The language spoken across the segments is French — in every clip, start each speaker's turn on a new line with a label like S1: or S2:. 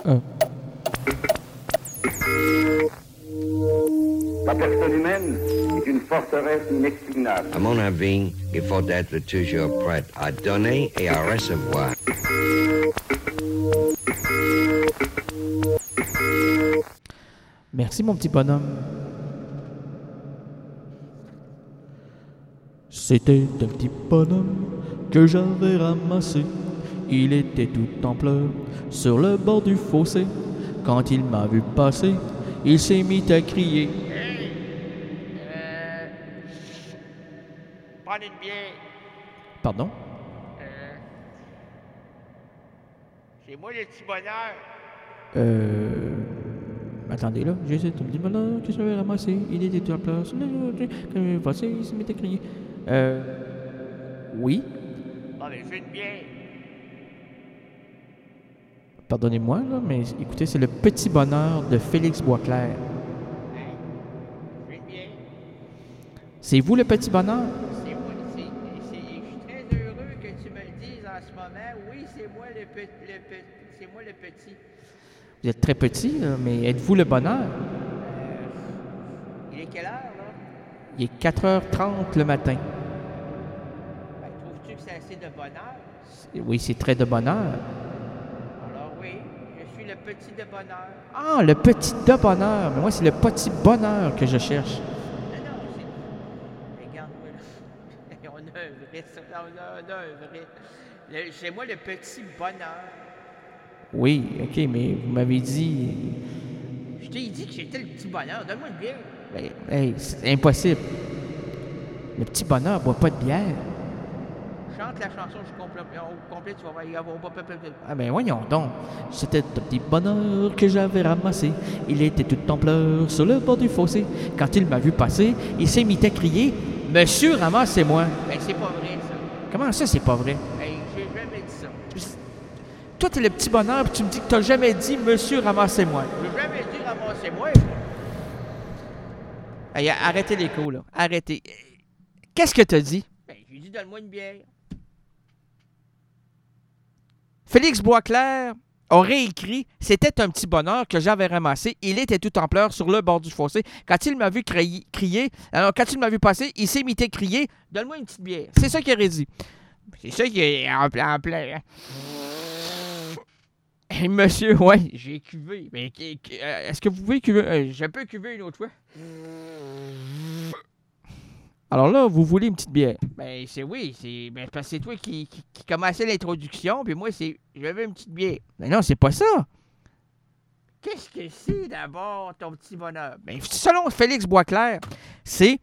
S1: La personne humaine est une forteresse inexpugnable.
S2: À mon avis, il faut être toujours prêt à donner et à recevoir.
S3: Merci, mon petit bonhomme. C'était un petit bonhomme que j'avais ramassé. Il était tout en pleurs sur le bord du fossé. Quand il m'a vu passer, il s'est mis à crier.
S4: Prends une bière.
S3: Pardon?
S4: C'est moi le petit bonheur.
S3: Attendez là, j'ai cet petit bonheur que j'avais ramassé. Il était tout en pleurs sur le bord du fossé. Quand il m'a vu passer, il s'est mis à crier. Oui?
S4: Ah, mais je veux une bière.
S3: Pardonnez-moi, là, mais écoutez, c'est le petit bonheur de Félix Boisclair.
S4: Je veux une bière.
S3: C'est vous le petit bonheur?
S4: C'est moi, je suis très heureux que tu me le dises en ce moment. Oui, c'est moi c'est moi le petit.
S3: Vous êtes très petit, là, mais êtes-vous le bonheur?
S4: Il est quelle heure, là?
S3: Il est 4h30 le matin.
S4: Ben, trouves-tu que c'est assez de bonheur?
S3: Oui, c'est très de bonheur.
S4: Alors oui, je suis le petit de bonheur.
S3: Ah, le petit de bonheur. Mais moi, c'est le petit bonheur que je cherche.
S4: Non, c'est... Regarde-moi, là. On a un vrai, ça. On a un vrai. C'est moi le petit bonheur.
S3: Oui, OK, mais vous m'avez dit...
S4: Je t'ai dit que j'étais le petit bonheur. Donne-moi une bière.
S3: Ben, hey, c'est impossible. Le petit bonheur boit pas de bière.
S4: Chante la chanson au complet, tu vas voir.
S3: Ah ben voyons donc. C'était un petit bonheur que j'avais ramassé. Il était tout en pleurs sur le bord du fossé. Quand il m'a vu passer, il s'est mis à crier « Monsieur, ramassez-moi!
S4: Ben, c'est pas vrai, ça. »
S3: Comment ça, c'est pas vrai?
S4: Hey, j'ai jamais dit ça.
S3: Toi, t'es le petit bonheur, puis tu me dis que t'as jamais dit « Monsieur, ramassez-moi! »
S4: J'ai jamais dit ramassez-moi.
S3: Hey, arrêtez l'écho, là. Arrêtez. Qu'est-ce que t'as dit?
S4: Ben, j'ai dit donne-moi une bière.
S3: Félix Boisclair aurait écrit « C'était un petit bonheur que j'avais ramassé. Il était tout en pleurs sur le bord du fossé. Quand il m'a vu crier, alors quand il m'a vu passer, il s'est mis à crier « Donne-moi une petite bière. » C'est ça qu'il aurait dit. C'est ça qui est en plein. Hey, monsieur, ouais, j'ai cuvé. Mais est-ce que vous pouvez cuver? Je peux cuver une autre fois. Alors là, vous voulez une petite bière? Ben, c'est oui. Ben, parce que c'est toi qui commençais l'introduction, puis moi, j'avais une petite bière. Mais non, c'est pas ça.
S4: Qu'est-ce que c'est d'abord, ton petit bonheur?
S3: Ben, selon Félix Boisclair, c'est...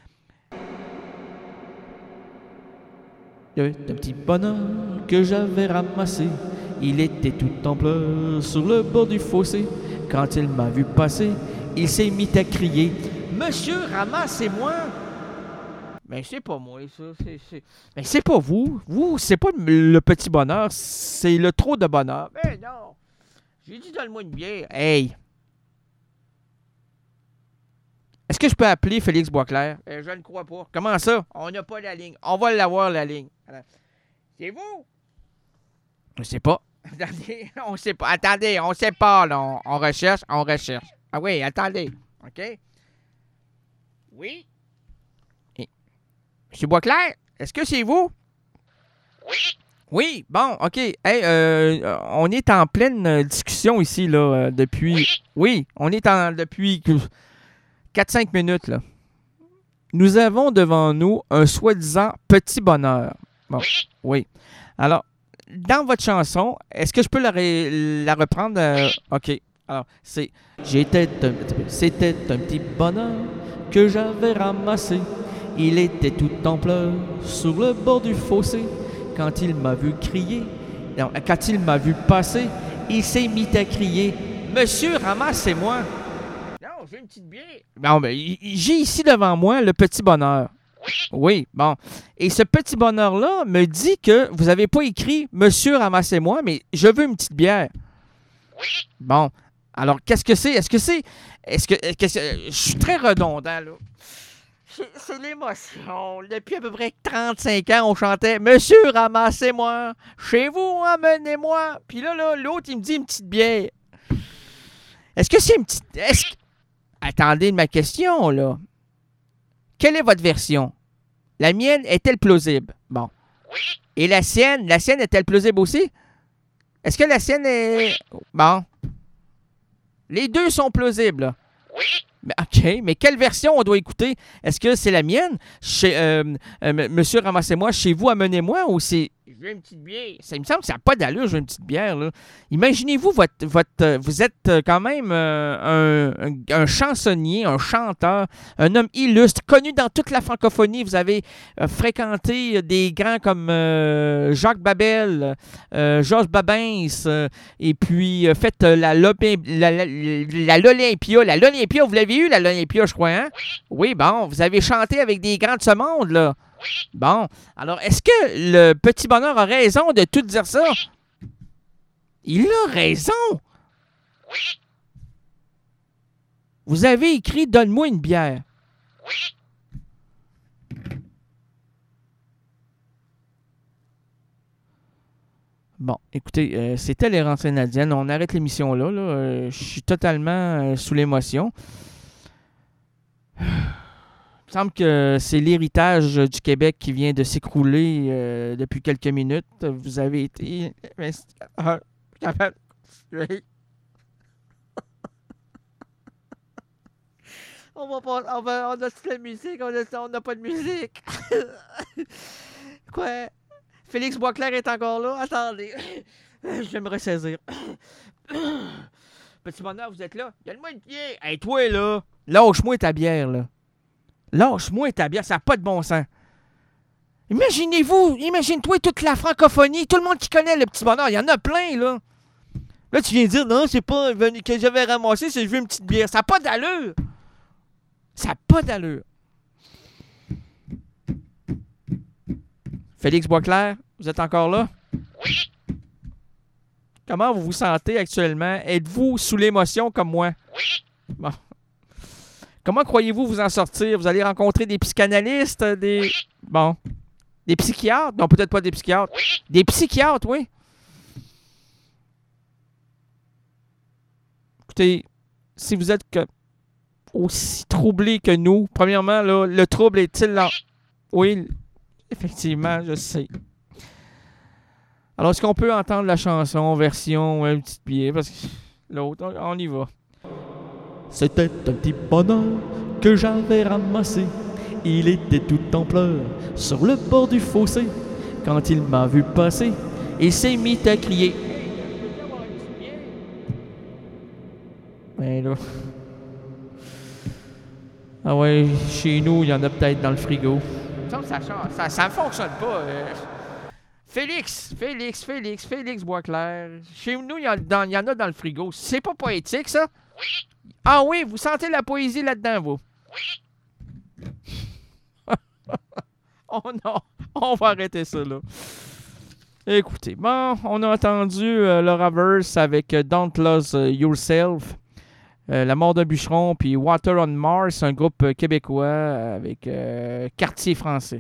S3: Il y avait un petit bonheur que j'avais ramassé. Il était tout en pleurs sur le bord du fossé. Quand il m'a vu passer, il s'est mis à crier « Monsieur, ramassez-moi! » Ben, c'est pas moi, ça. Ben, c'est pas vous. Vous, c'est pas le petit bonheur, c'est le trop de bonheur.
S4: Ben non. J'ai dit donne-moi une bière.
S3: Hey! Est-ce que je peux appeler Félix Boisclair?
S4: Je ne crois pas.
S3: Comment ça?
S4: On n'a pas la ligne.
S3: On va l'avoir, la ligne.
S4: Alors, c'est vous?
S3: Je sais pas.
S4: Attendez, on sait pas. Attendez, on sait pas, là. On recherche.
S3: Ah oui, attendez.
S4: OK? Oui?
S3: Monsieur Boisclair, est-ce que c'est vous?
S4: Oui?
S3: Oui, bon, OK. Hey, on est en pleine discussion ici, là, depuis...
S4: Oui?
S3: Oui, on est depuis 4-5 minutes, là. Nous avons devant nous un soi-disant petit bonheur. Bon, oui. Alors, dans votre chanson, est-ce que je peux la reprendre? OK. Alors, c'était un petit bonheur que j'avais ramassé. Il était tout en pleurs sur le bord du fossé. Quand il m'a vu quand il m'a vu passer, il s'est mis à crier « Monsieur, ramassez-moi! »
S4: Non, j'ai une petite bière.
S3: Bon, ben, j'ai ici devant moi le petit bonheur. Oui, bon. Et ce petit bonheur-là me dit que vous n'avez pas écrit « Monsieur, ramassez-moi », mais « Je veux une petite bière ».
S4: Oui?
S3: Bon. Alors, qu'est-ce que c'est? Je suis très redondant, là. C'est l'émotion. Depuis à peu près 35 ans, on chantait « Monsieur, ramassez-moi! Chez vous, emmenez-moi! » Puis là, l'autre, il me dit une petite bière. Est-ce que c'est une petite... Attendez ma question, là. Quelle est votre version? La mienne est-elle plausible? Bon.
S5: Oui.
S3: Et la sienne est-elle plausible aussi? Est-ce que la sienne est... Bon. Les deux sont plausibles, là.
S5: Oui.
S3: OK, mais quelle version on doit écouter? Est-ce que c'est la mienne? Monsieur, ramassez-moi, chez vous, amenez-moi, ou c'est... Je veux une petite bière. Ça me semble que ça n'a pas d'allure, je veux une petite bière, là. Imaginez-vous, vous êtes quand même un chansonnier, un chanteur, un homme illustre, connu dans toute la francophonie. Vous avez fréquenté des grands comme Jacques Babel, Georges Babins, et puis fait l'Olympia. L'Olympia, vous l'avez eu, l'Olympia, je crois, hein? Oui, bon, vous avez chanté avec des grands de ce monde, là. Bon, alors, est-ce que le petit bonheur a raison de tout dire ça? Il a raison!
S5: Oui.
S3: Vous avez écrit « Donne-moi une bière ».
S5: Oui.
S3: Bon, écoutez, c'était les rentrées canadiennes. On arrête l'émission là. Je suis totalement sous l'émotion. Il me semble que c'est l'héritage du Québec qui vient de s'écrouler depuis quelques minutes. Vous avez été... On a toute la musique, on n'a pas de musique. Quoi? Félix Boisclair est encore là? Attendez. Je vais me ressaisir. Petit bonheur, vous êtes là? Donne-moi une bière. Hey, toi, là. Lâche-moi ta bière, là. Lâche-moi ta bière, ça n'a pas de bon sens. Imagine-toi toute la francophonie, tout le monde qui connaît le petit bonheur, il y en a plein, là. Là, tu viens de dire, non, c'est pas que j'avais ramassé, c'est que je veux une petite bière. Ça n'a pas d'allure. Ça n'a pas d'allure. Félix Boisclair, vous êtes encore là?
S5: Oui.
S3: Comment vous vous sentez actuellement? Êtes-vous sous l'émotion comme moi?
S5: Oui.
S3: Bon. Comment croyez-vous vous en sortir? Vous allez rencontrer des psychanalystes, des...
S5: Oui.
S3: Bon. Des psychiatres? Non, peut-être pas des psychiatres.
S5: Oui.
S3: Des psychiatres, oui. Écoutez, si vous êtes aussi troublé que nous, premièrement, là, le trouble est-il là? Oui, effectivement, je sais. Alors, est-ce qu'on peut entendre la chanson version un petit pied? Parce que l'autre, on y va. C'était un petit bonheur que j'avais ramassé. Il était tout en pleurs sur le bord du fossé. Quand il m'a vu passer, il s'est mis à crier. Ben là. Ah ouais, chez nous, il y en a peut-être dans le frigo. Ça ne fonctionne pas. Félix Boisclair. Chez nous, il y en a dans le frigo. C'est pas poétique, ça?
S5: Oui.
S3: Ah oui, vous sentez la poésie là-dedans, vous?
S5: Oui.
S3: Oh non, on va arrêter ça, là. Écoutez, bon, on a entendu Laura Verse avec Don't Lose Yourself, La mort d'un bûcheron, puis Water on Mars, un groupe québécois avec Quartier français.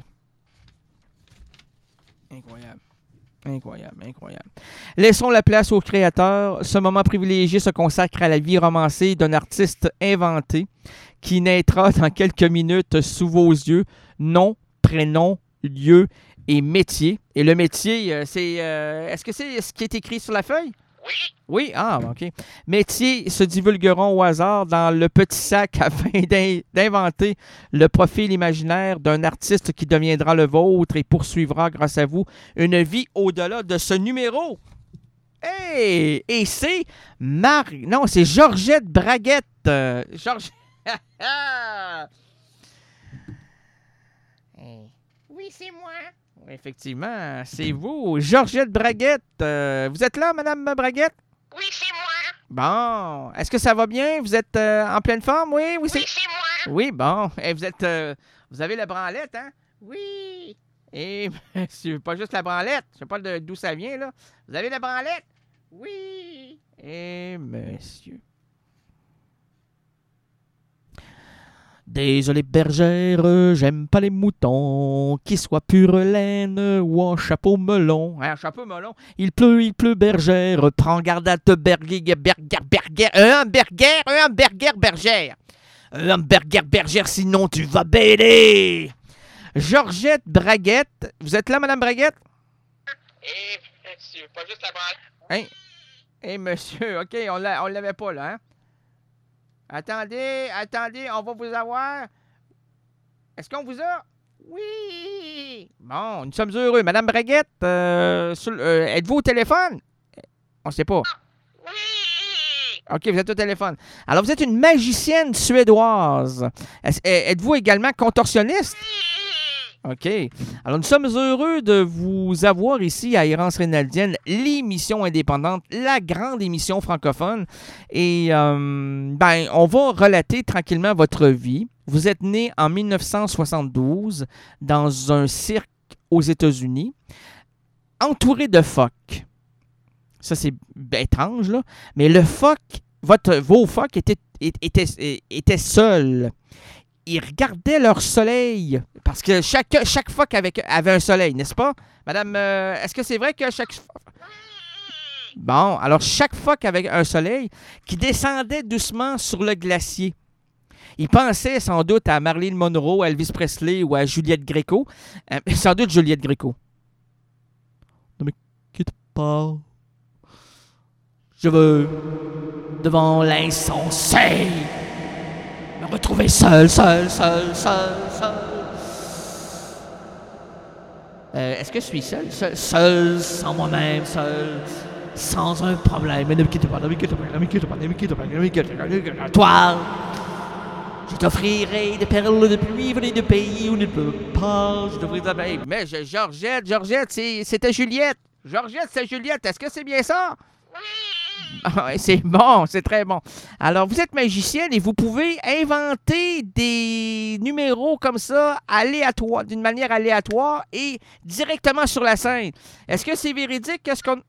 S3: Incroyable. Laissons la place au créateur. Ce moment privilégié se consacre à la vie romancée d'un artiste inventé qui naîtra dans quelques minutes sous vos yeux. Nom, prénom, lieu et métier. Et le métier, c'est... est-ce que c'est ce qui est écrit sur la feuille?
S5: Oui.
S3: Oui? Ah, OK. Métiers se divulgueront au hasard dans le petit sac afin d'inventer le profil imaginaire d'un artiste qui deviendra le vôtre et poursuivra, grâce à vous, une vie au-delà de ce numéro. Hey! Et c'est Non, c'est Georgette Braguette.
S4: Oui, c'est moi.
S3: Oui, effectivement, c'est vous, Georgette Braguette. Vous êtes là, Madame Braguette?
S5: Oui, c'est moi.
S3: Bon. Est-ce que ça va bien? Vous êtes en pleine forme? Oui,
S5: Oui, c'est moi.
S3: Oui, bon. Et vous avez la branlette, hein?
S4: Oui.
S3: Et monsieur, pas juste la branlette. Je sais pas d'où ça vient, là. Vous avez la branlette?
S4: Oui.
S3: Et monsieur. Désolé bergère, j'aime pas les moutons, qu'ils soient pure laine ou en chapeau melon. Hein, chapeau melon. Il pleut bergère, prends garde à te berger, un hamburger bergère. Un hamburger bergère, sinon tu vas bêler. Georgette Braguette. Vous êtes là, Madame Braguette?
S5: Et monsieur, pas juste la balle.
S3: Hein? Eh, monsieur, OK, on l'avait pas, là, hein? Attendez, on va vous avoir. Est-ce qu'on vous a? Oui! Bon, nous sommes heureux. Madame Braguette, êtes-vous au téléphone? On sait pas.
S5: Oui!
S3: OK, vous êtes au téléphone. Alors, vous êtes une magicienne suédoise. Êtes-vous également contorsionniste? OK. Alors, nous sommes heureux de vous avoir ici à Errance Rénaldienne, l'émission indépendante, la grande émission francophone. Et, on va relater tranquillement votre vie. Vous êtes né en 1972 dans un cirque aux États-Unis, entouré de phoques. Ça, c'est étrange, là. Mais le phoque, vos phoques étaient seuls. Ils regardaient leur soleil, parce que chaque phoque avait un soleil, n'est-ce pas? Madame, est-ce que c'est vrai que chaque... Bon, alors chaque phoque avait un soleil qui descendait doucement sur le glacier. Ils pensaient sans doute à Marilyn Monroe, à Elvis Presley ou à Juliette Gréco. Sans doute Juliette Gréco. Ne me quitte pas. Je veux, devant l'insensé, me retrouver seul. Est-ce que je suis seul? Seul, sans moi-même, seul, sans un problème. Mais ne me quitte pas, Toi, je t'offrirai des perles de pluie venues de pays où il ne pleut pas. Je t'offrirai... Mais Georgette, c'était Juliette. Georgette, c'est Juliette. Est-ce que c'est bien ça? C'est bon, c'est très bon. Alors, vous êtes magicienne et vous pouvez inventer des numéros comme ça, d'une manière aléatoire et directement sur la scène. Est-ce que c'est véridique?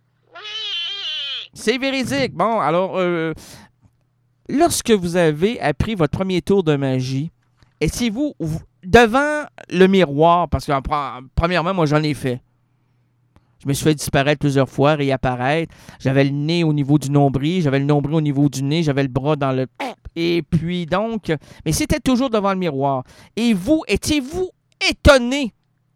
S3: C'est véridique. Bon, alors, lorsque vous avez appris votre premier tour de magie, étiez-vous devant le miroir? Parce que, premièrement, moi, j'en ai fait. Je me suis fait disparaître plusieurs fois, réapparaître. J'avais le nez au niveau du nombril, j'avais le nombril au niveau du nez, j'avais le bras dans le... Et puis donc... Mais c'était toujours devant le miroir. Et vous, étiez-vous étonné?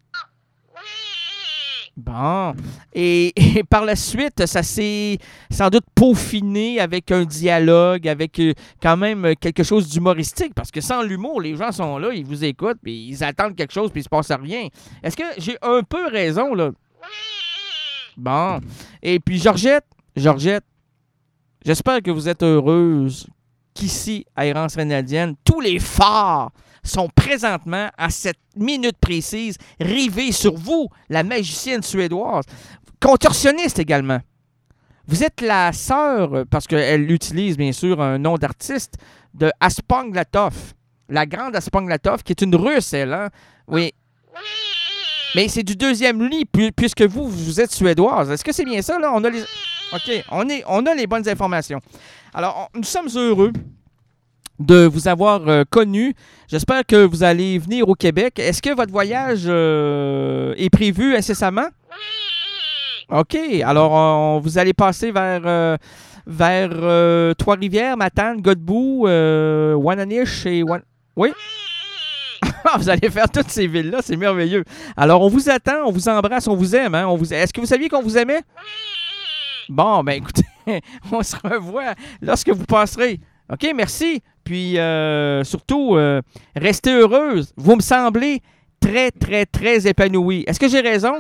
S3: Bon. Et par la suite, ça s'est sans doute peaufiné avec un dialogue, avec quand même quelque chose d'humoristique. Parce que sans l'humour, les gens sont là, ils vous écoutent, puis ils attendent quelque chose, puis il se passe rien. Est-ce que j'ai un peu raison, là? Bon. Et puis, Georgette, j'espère que vous êtes heureuse qu'ici, à Errance Rénaldienne, tous les phares sont présentement, à cette minute précise, rivés sur vous, la magicienne suédoise. Contorsionniste également. Vous êtes la sœur, parce qu'elle utilise bien sûr un nom d'artiste, de Aspanglatov. La grande Aspanglatov, qui est une Russe, elle, hein? Oui. Mais c'est du deuxième lit, puisque vous êtes suédoise. Est-ce que c'est bien ça, là? OK, on a les bonnes informations. Alors, nous sommes heureux de vous avoir connu. J'espère que vous allez venir au Québec. Est-ce que votre voyage est prévu incessamment? OK, alors vous allez passer vers Trois-Rivières, Matane, Godbout, Wananiche et... Oui? Vous allez faire toutes ces villes-là, c'est merveilleux. Alors, on vous attend, on vous embrasse, on vous aime. Hein? Est-ce que vous saviez qu'on vous aimait? Bon, ben écoutez, on se revoit lorsque vous passerez. OK, merci. Puis, surtout, restez heureuse. Vous me semblez très, très, très épanouie. Est-ce que j'ai raison?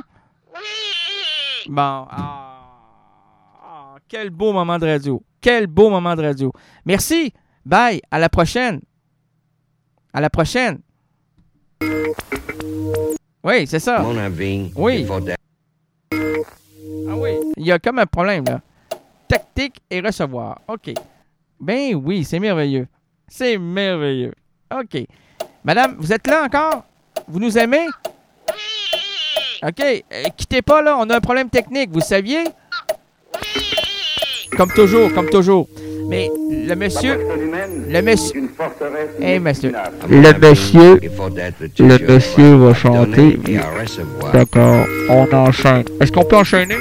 S3: Bon, quel beau moment de radio. Quel beau moment de radio. Merci. Bye. À la prochaine. À la prochaine. Oui, c'est ça.
S2: Mon avis,
S3: oui.
S2: il faut...
S3: Ah oui, il y a comme un problème, là. Tactique et recevoir. OK. Ben oui, c'est merveilleux. C'est merveilleux. OK. Madame, vous êtes là encore? Vous nous aimez? OK. Quittez pas, là. On a un problème technique. Vous saviez? Comme toujours. Mais le monsieur...
S1: La personne humaine
S3: Le monsieur...
S1: est une forteresse
S3: Eh, monsieur.
S1: inexpugnable.
S3: Le monsieur va chanter.
S2: Donner et à recevoir.
S3: D'accord, on enchaîne. Est-ce qu'on peut enchaîner?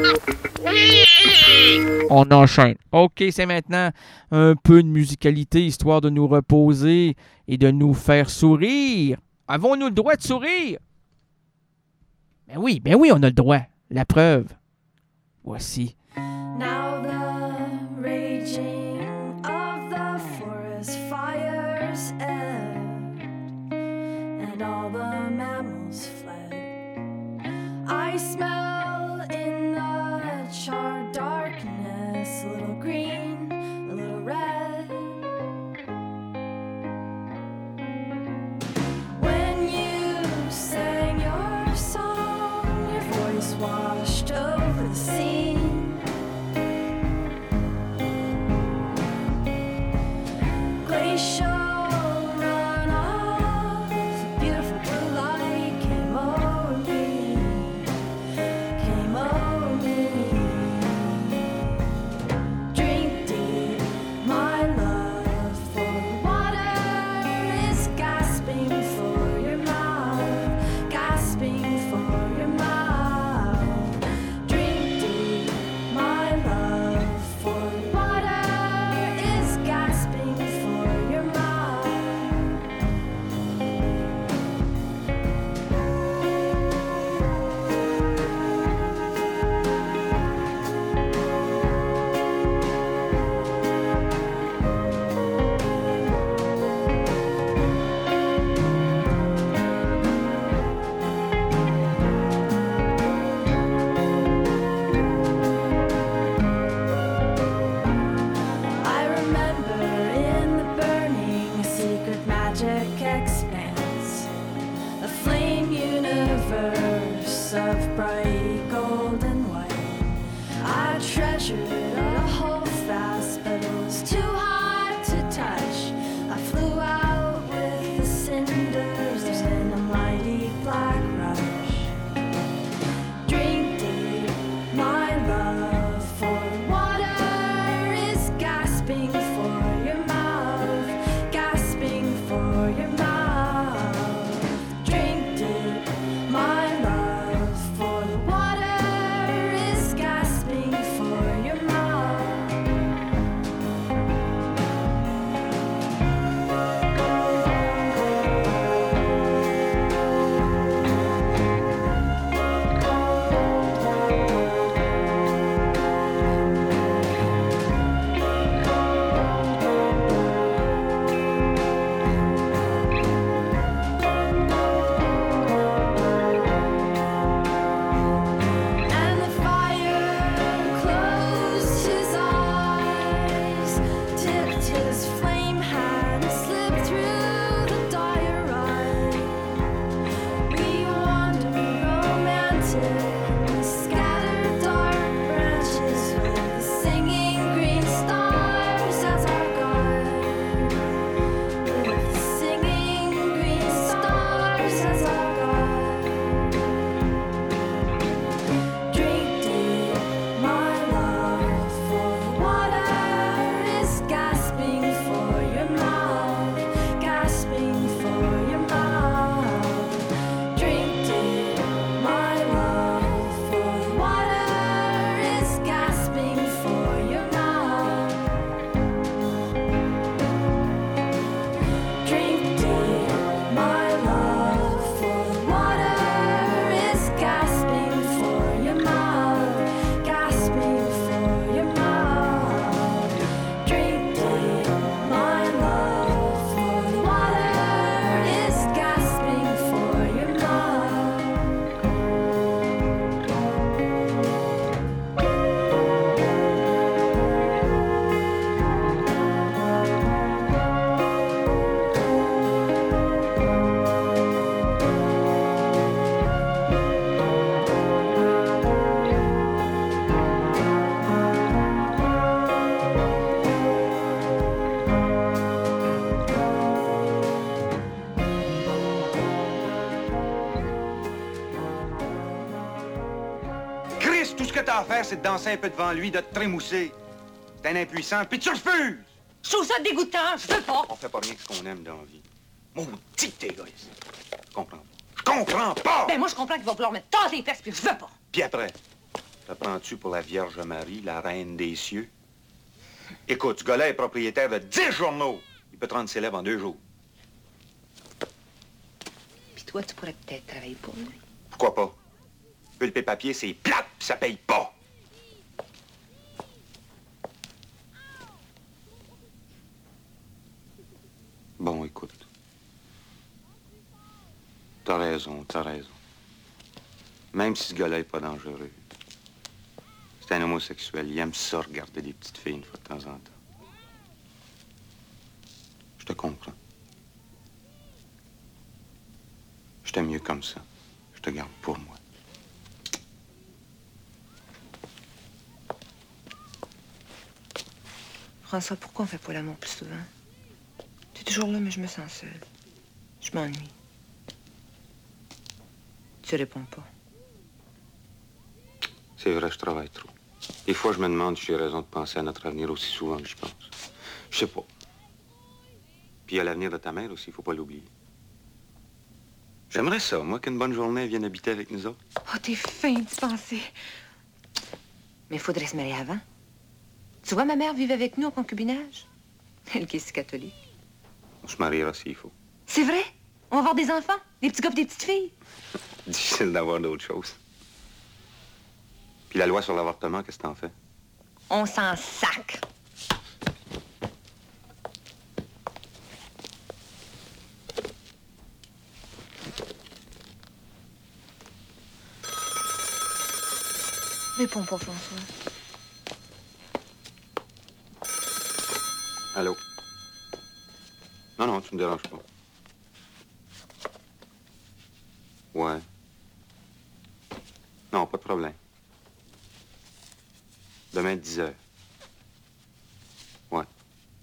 S3: On enchaîne. OK, c'est maintenant un peu de musicalité, histoire de nous reposer et de nous faire sourire. Avons-nous le droit de sourire? Ben oui, on a le droit. La preuve. Voici.
S6: Now the raging of the forest fires end, and all the mammals fled. I smell in the charred darkness a little green, a little red. When you sang your song, your voice washed over the scene. Glacial runoff, beautiful blue light came over me, came over me. Drink deep, my love for the water is gasping for your mouth, gasping for your mouth. Drink deep, my love for the water is gasping for your mouth. I remember in the burning secret magic expanse, a flame universe of bright gold and white. I treasured a hold fast, but it was too hard to touch. I flew out with the cinders in a mighty black rush. Drink deep, my love for the water is gasping for your mouth, gasping for your mouth. Drink deep, my love for the water is gasping for your mouth. And the fire closed his eyes, tipped his flame hand, slipped through the dire eye. We wander romantic, we scatter dark branches with the singing green stars as our guide. With the singing green stars as our guide. Drink deep, my love for the water is gasping for your mouth, gasping for your mouth. Drink deep, my love for the water is gasping for your mouth. Drink deep, my love for the water is gasping for your mouth, gasping for your mouth. Drink deep, my love for the water is gasping for your mouth.
S7: Chris, tout ce que t'as à faire, c'est de danser un peu devant lui, de te trémousser. T'es un impuissant, puis tu refuses!
S8: Je trouve ça dégoûtant, je veux pas.
S7: On fait pas rien que ce qu'on aime dans la vie. Maudit t'es égoïste. Je comprends pas. Je comprends pas!
S8: Ben moi, je comprends qu'il va vouloir me tasser les fesses, puis je veux pas.
S7: Puis après, te prends-tu pour la Vierge Marie, la reine des cieux? Écoute, ce gars-là est propriétaire de 10 journaux. Il peut te rendre célèbre en 2 jours.
S8: Puis toi, tu pourrais peut-être travailler pour lui.
S7: Pourquoi pas? Pulpe et papier, c'est plate, pis ça paye pas. Bon, écoute. T'as raison, t'as raison. Même si ce gars-là est pas dangereux. C'est un homosexuel. Il aime ça, regarder des petites filles une fois de temps en temps. Je te comprends. Je t'aime mieux comme ça. Je te garde pour moi.
S8: François, pourquoi on fait pas l'amour plus souvent? T'es toujours là, mais je me sens seule. Je m'ennuie. Tu réponds pas.
S7: C'est vrai, je travaille trop. Des fois, je me demande si j'ai raison de penser à notre avenir aussi souvent que je pense. Je sais pas. Puis il y a l'avenir de ta mère aussi, il faut pas l'oublier. J'aimerais ça, moi, qu'une bonne journée vienne habiter avec nous autres.
S8: Oh, t'es fin d'y penser. Mais il faudrait se marier avant. Tu vois, ma mère vivait avec nous en concubinage. Elle qui est si catholique.
S7: On se mariera s'il faut.
S8: C'est vrai? On va avoir des enfants? Des petits gars et des petites filles?
S7: Difficile d'avoir d'autres choses. Puis la loi sur l'avortement, qu'est-ce que t'en fais?
S8: On s'en sac. Réponds pas, François.
S7: Allô? Non, non, tu me déranges pas. Ouais. Non, pas de problème. Demain, 10 heures. Ouais.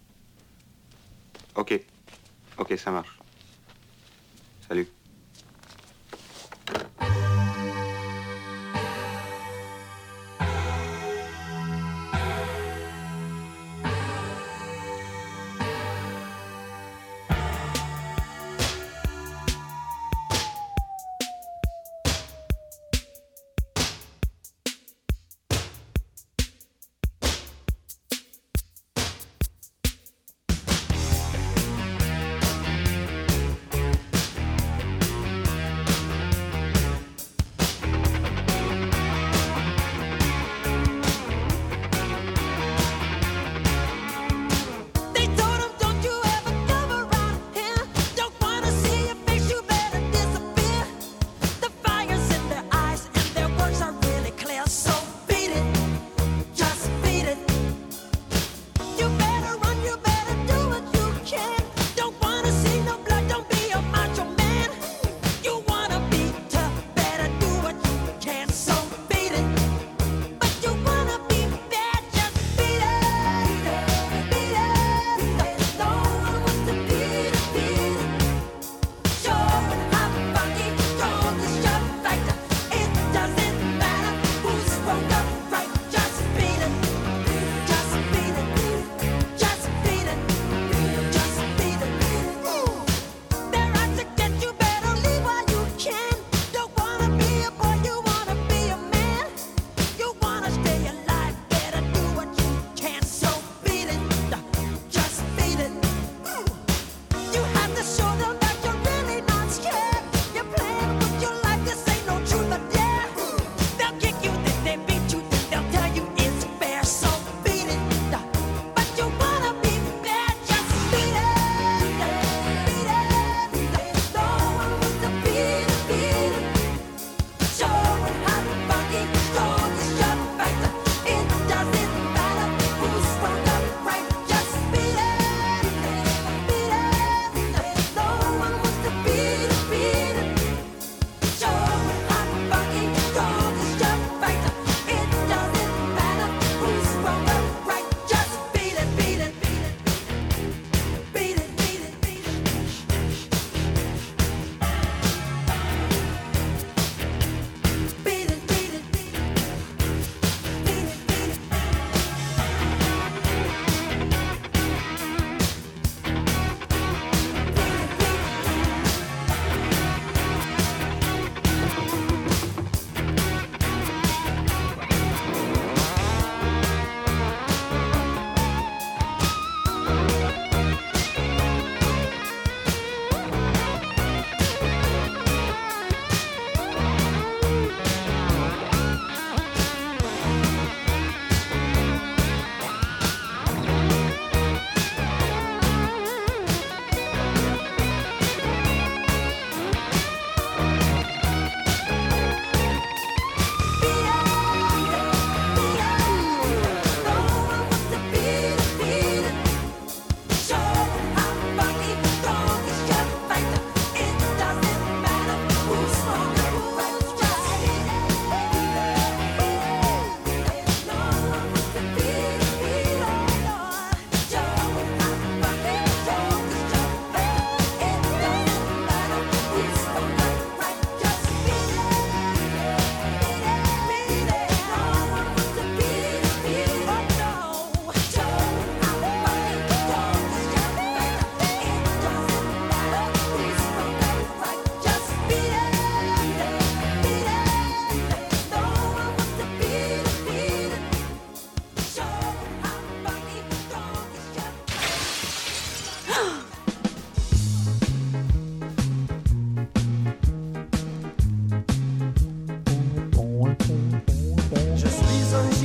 S7: OK. OK, ça marche. Salut.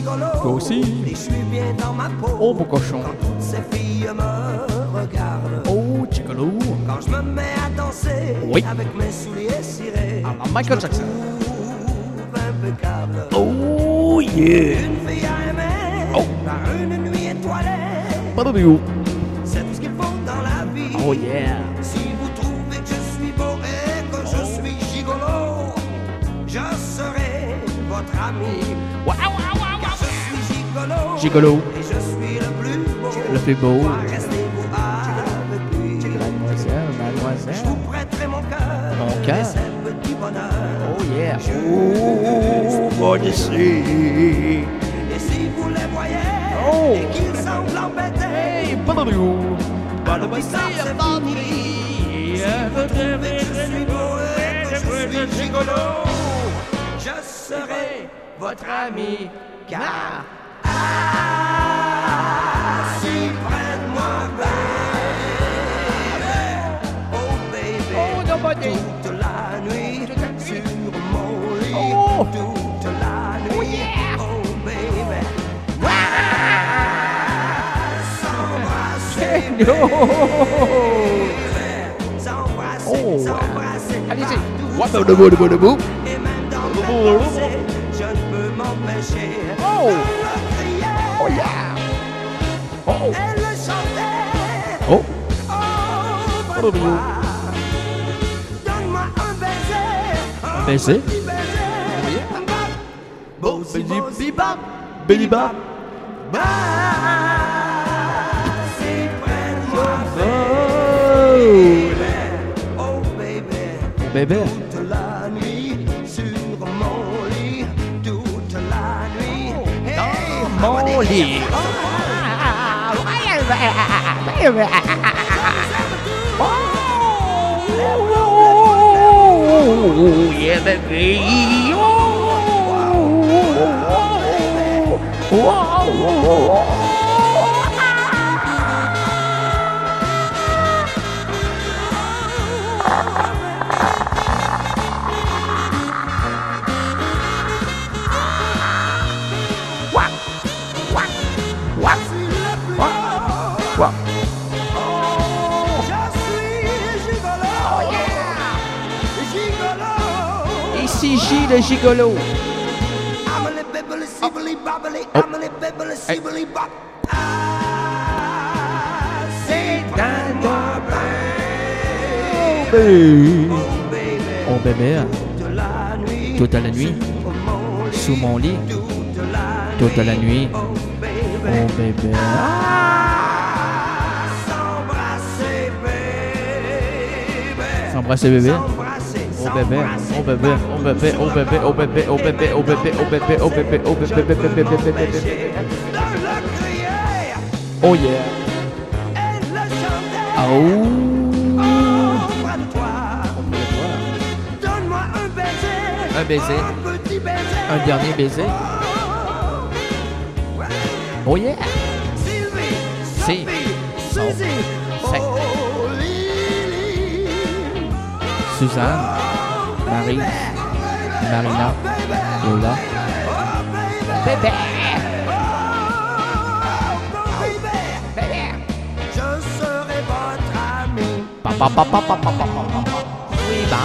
S9: gigolo.
S3: Toi aussi.
S9: Et je suis bien dans ma peau.
S3: Oh, mon cochon.
S9: Quand toutes ces filles me regardent.
S3: Oh, gigolo.
S9: Quand je me mets à danser.
S3: Oui.
S9: Avec mes souliers cirés.
S3: Alors, Michael Jackson.
S9: Impeccable.
S3: Oh, yeah.
S9: Une fille à aimer.
S3: Oh.
S9: Par une nuit étoilée.
S3: Ba-da-bou.
S9: C'est tout ce qu'il faut dans la vie.
S3: Oh, yeah.
S9: Si vous trouvez que je suis beau et que je suis gigolo, je serai votre ami.
S3: Wow,
S9: Car je suis gigolo.
S3: Gigolo.
S9: Et je suis le plus beau.
S3: Le plus beau.
S9: Restez-vous avec lui.
S3: Mademoiselle,
S9: Je
S3: mademoiselle.
S9: vous prêterai mon cœur.
S3: Mon cœur.
S9: Et ces petits bonheurs.
S3: Oh, yeah.
S9: Je
S3: Oh, bon ici.
S9: Et si vous les voyez.
S3: Oh.
S9: Et qu'ils semblent embêtés.
S3: Hey, ba-da-bou.
S9: Alors qu'ils savent c'est fini. Si vous trouvez que je suis beau et que je suis gigolo, je serai votre ami. Car si près de moi, baby, oh baby,
S3: Oh, nobody.
S9: toute la nuit sur mon lit,
S3: Oh.
S9: toute la nuit, oh baby, s'embrasser,
S3: No.
S9: s'embrasser,
S3: Oh.
S9: s'embrasser,
S3: Allez-y.
S9: partout,
S3: Wabba-dabba-dabba-dabba.
S9: et même dans le danser, je ne peux m'empêcher
S3: Oh.
S9: de le crier.
S3: Oh, yeah. Oh.
S9: Elle le chantait.
S3: Oh.
S9: Oh, donne-moi un baiser. Un
S3: baiser?
S9: petit baiser. Bossy, bossy, bop.
S3: Billy Bob.
S9: Si près de moi, oh baby.
S3: Bébé.
S9: Toute la nuit sur mon lit, toute la nuit. Hey,
S3: Mon lit. Oh, yeah, baby. Ici J le gigolo. Oh bébé, toute la nuit, sous mon lit, toute la nuit, oh bébé. S'embrasser bébé. Oh bébé, oh bébé, oh bébé, oh bébé, oh bébé, oh bébé, oh bébé, oh bébé, oh bébé, oh bébé, bébé. Oh yeah. Oh. Un baiser. Un dernier baiser. Oh yeah. Si. Suzanne, Marie, Marina, Lola. Bébé.
S9: Je serai votre ami.
S3: Papa, papa, papa, papa, papa. Oui, bah.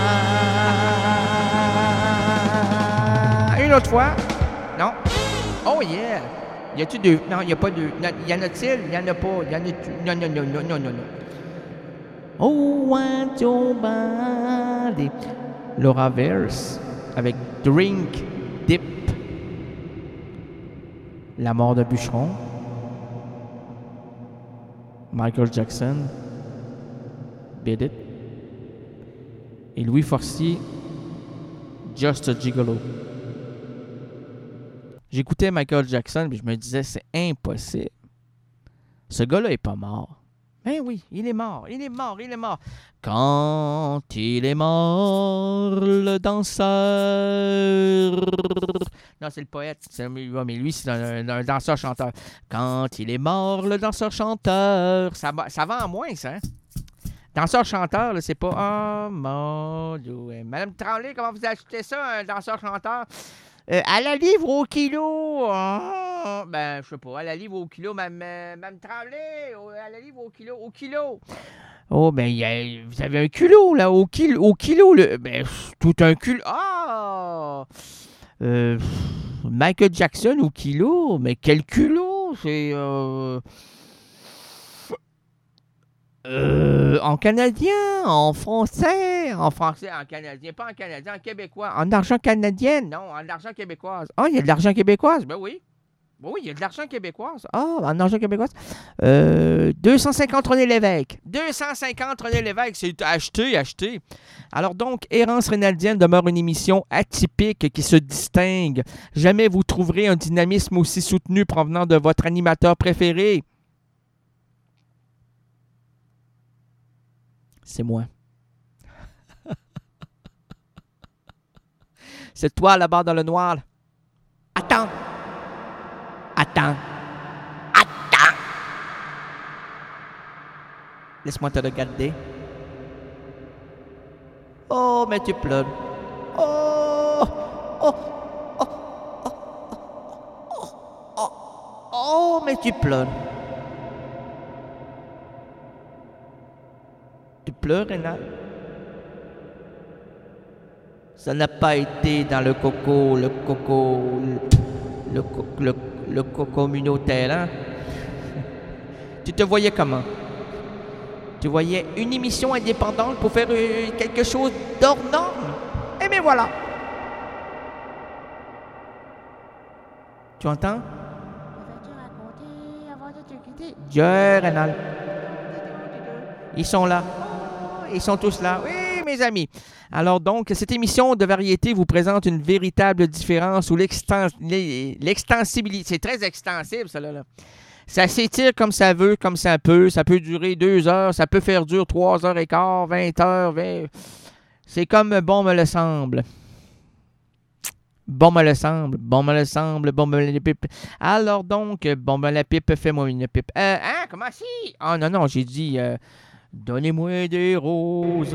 S3: Une autre fois? Non? Oh yeah! Y a-tu deux? Non, y a pas deux. Y en a-t-il? Y en a pas. Y en a-tu? Non, non, non, non, non, non, non. Oh, want your body. Laura Verse avec Drink Dip. La mort de bûcheron. Michael Jackson. Beat It. Et Louis Forcier. Just a Gigolo. J'écoutais Michael Jackson et je me disais, c'est impossible. Ce gars-là est pas mort. Ben oui, il est mort, il est mort, il est mort. Quand il est mort, le danseur... Non, c'est le poète, mais lui, c'est un danseur-chanteur. Quand il est mort, le danseur-chanteur... Ça va en moins, ça, hein? Danseur-chanteur, là, c'est pas... Oh, mon Dieu. Madame Tremblay, comment vous achetez ça, un danseur-chanteur?
S4: À la livre au kilo. Ben, je sais pas. À la livre au kilo, Mme Tremblay. À la livre au kilo. Au kilo. Oh, ben, vous avez un culot, là. Au kilo. Ben, tout un culot. Ah! Michael Jackson au kilo. Mais quel culot? C'est... en canadien, en français, en canadien, pas en canadien, en québécois, en argent canadien, non, en argent québécoise. Ah, il y a de l'argent québécoise, ben oui. Ben oui, il y a de l'argent québécoise. Ah, en argent québécoise. 250 René Lévesque. 250 René Lévesque, c'est acheté. Alors donc, Errance Rénaldienne demeure une émission atypique qui se distingue. Jamais vous trouverez un dynamisme aussi soutenu provenant de votre animateur préféré. C'est moi. C'est toi là-bas dans le noir. Là. Attends. Laisse-moi te regarder. Oh, mais tu pleures. Oh, mais tu pleures. Tu pleures, Rénal? Ça n'a pas été dans le coco communautaire, hein? Tu te voyais comment? Tu voyais une émission indépendante pour faire quelque chose d'hors norme? Eh bien voilà! Tu entends? Dieu, Rénal. Ils sont là. Ils sont tous là. Oui, mes amis. Alors donc, cette émission de variété vous présente une véritable différence où l'extensibilité, c'est très extensible, ça là. Ça s'étire comme ça veut, comme ça peut. Ça peut durer 2 heures, ça peut faire durer 3 heures et quart, 20 heures. 20... C'est comme bon me le semble. Bon me le semble. Le pipe. Alors donc, bon me la pipe, fais-moi une pipe. Comment si? Ah non, j'ai dit... Donnez-moi des roses,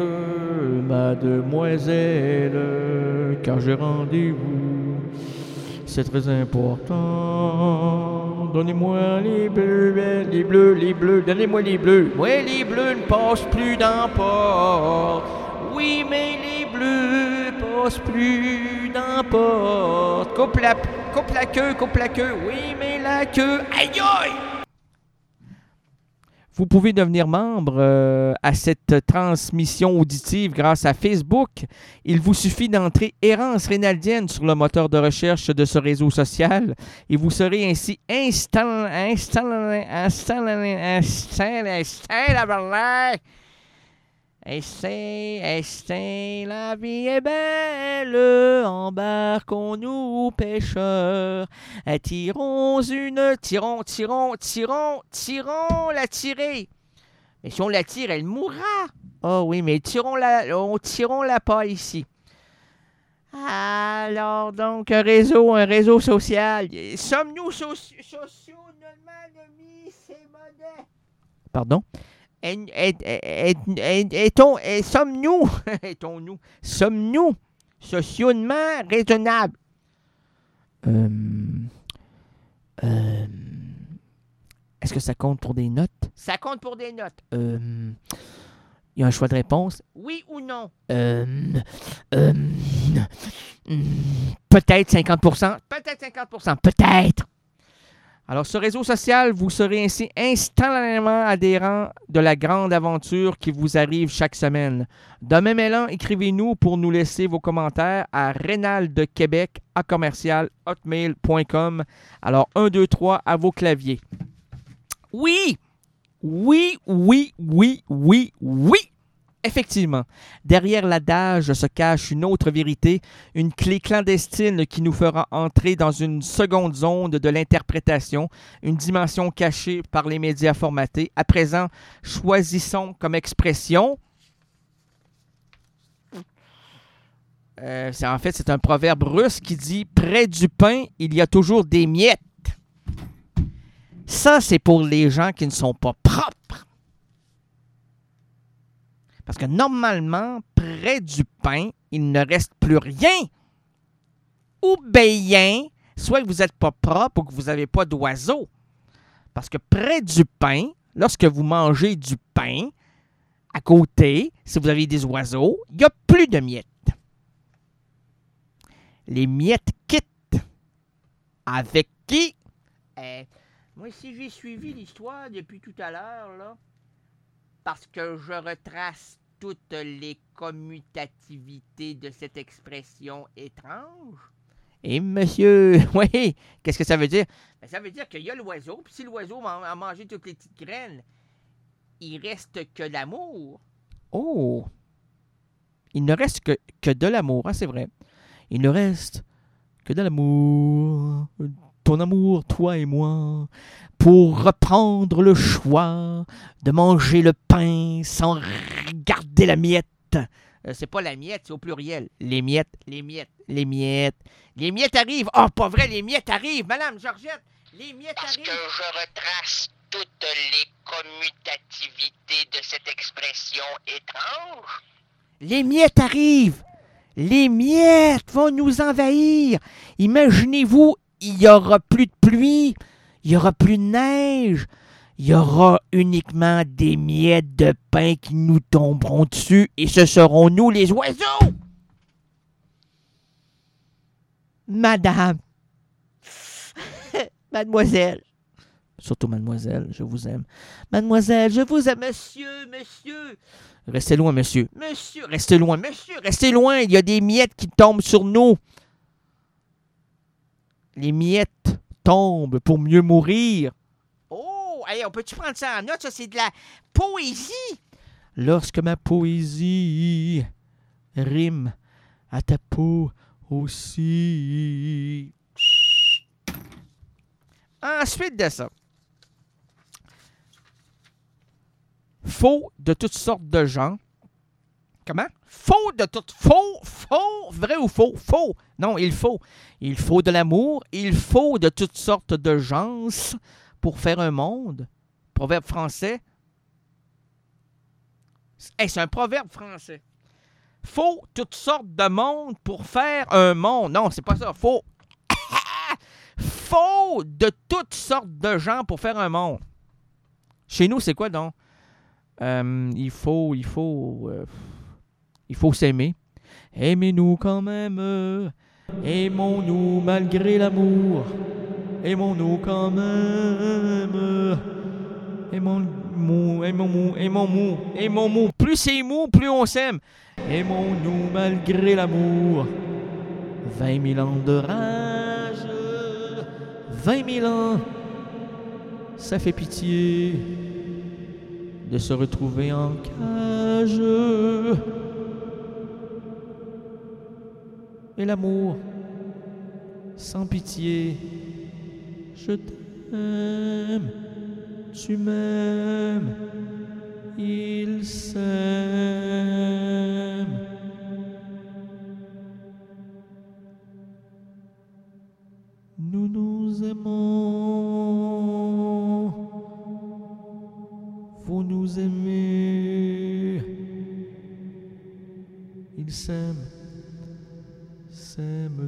S4: mademoiselle, car j'ai rendez-vous. C'est très important. Donnez-moi les bleus, donnez-moi les bleus. Oui, les bleus ne passent plus dans la porte. Oui, mais les bleus ne passent plus dans la porte. Coupe la queue. Oui, mais la queue. Aïe aïe! Vous pouvez devenir membre à cette transmission auditive grâce à Facebook. Il vous suffit d'entrer Errance Rénaldienne sur le moteur de recherche de ce réseau social et vous serez ainsi la vie est belle, embarquons-nous pêcheurs, tirons la tirée. Mais si on la tire, elle mourra. Oh oui, mais tirons la pas ici. Alors donc, un réseau social. Sommes-nous sociaux, Pardon? Sommes-nous socialement raisonnables? Est-ce que ça compte pour des notes? Ça compte pour des notes. Il y a un choix de réponse? Oui ou non? Peut-être 50%. Peut-être 50%. Peut-être. Alors, ce réseau social, vous serez ainsi instantanément adhérent de la grande aventure qui vous arrive chaque semaine. De même élan, écrivez-nous pour nous laisser vos commentaires à renaldequebec@hotmail.com. Alors, 1, 2, 3 à vos claviers. Oui! Effectivement, derrière l'adage se cache une autre vérité, une clé clandestine qui nous fera entrer dans une seconde zone de l'interprétation, une dimension cachée par les médias formatés. À présent, choisissons comme expression... c'est un proverbe russe qui dit « Près du pain, il y a toujours des miettes ». Ça, c'est pour les gens qui ne sont pas propres. Parce que normalement, près du pain, il ne reste plus rien.
S3: ou bien, soit que vous n'êtes pas propre ou que vous n'avez pas d'oiseaux. Parce que près du pain, lorsque vous mangez du pain, à côté, si vous avez des oiseaux, il n'y a plus de miettes. Les miettes quittent. Avec qui? Moi, si j'ai suivi l'histoire depuis tout à l'heure, là, parce que je retrace toutes les commutativités de cette expression étrange. Et monsieur, oui, qu'est-ce que ça veut dire? Ben, ça veut dire qu'il y a l'oiseau, puis si l'oiseau a mangé toutes les petites graines, il reste que l'amour. Oh! Il ne reste que de l'amour, hein, c'est vrai. Il ne reste que de l'amour. Ton amour, toi et moi, pour reprendre le choix de manger le pain sans regarder la miette. C'est pas la miette, c'est au pluriel. Les miettes, les miettes, les miettes. Les miettes arrivent. Oh, pas vrai, les miettes arrivent. Madame Georgette, les miettes arrivent.
S5: Parce que je retrace toutes les commutativités de cette expression étrange.
S3: Les miettes arrivent. Les miettes vont nous envahir. Imaginez-vous, il n'y aura plus de pluie, il n'y aura plus de neige, il y aura uniquement des miettes de pain qui nous tomberont dessus et ce seront nous les oiseaux. Madame, mademoiselle, surtout mademoiselle, je vous aime. Mademoiselle, je vous aime. Monsieur, monsieur. Restez loin, monsieur. Monsieur, restez loin. Monsieur, restez loin. Il y a des miettes qui tombent sur nous. Les miettes tombent pour mieux mourir. Oh, allez, on peut-tu prendre ça en note? Ça, c'est de la poésie. Lorsque ma poésie rime à ta peau aussi. Ensuite de ça, faux de toutes sortes de gens. Comment? Faux de toutes... Faux, vrai ou faux? Faux. Non, il faut. Il faut de l'amour. Il faut de toutes sortes de gens pour faire un monde. Proverbe français. Hey, c'est un proverbe français. Faut toutes sortes de monde pour faire un monde. Non, c'est pas ça. Faut... Faut de toutes sortes de gens pour faire un monde. Chez nous, c'est quoi donc? Il faut s'aimer. Aimez-nous quand même. Aimons-nous malgré l'amour. Aimons-nous quand même. Aimons-nous. Plus c'est mou, plus on s'aime. Aimons-nous malgré l'amour. 20 000 ans de rage. 20 000 ans. Ça fait pitié de se retrouver en cage. Et l'amour, sans pitié, je t'aime, tu m'aimes, il s'aime. Nous nous aimons, vous nous aimez, il s'aime. S'aime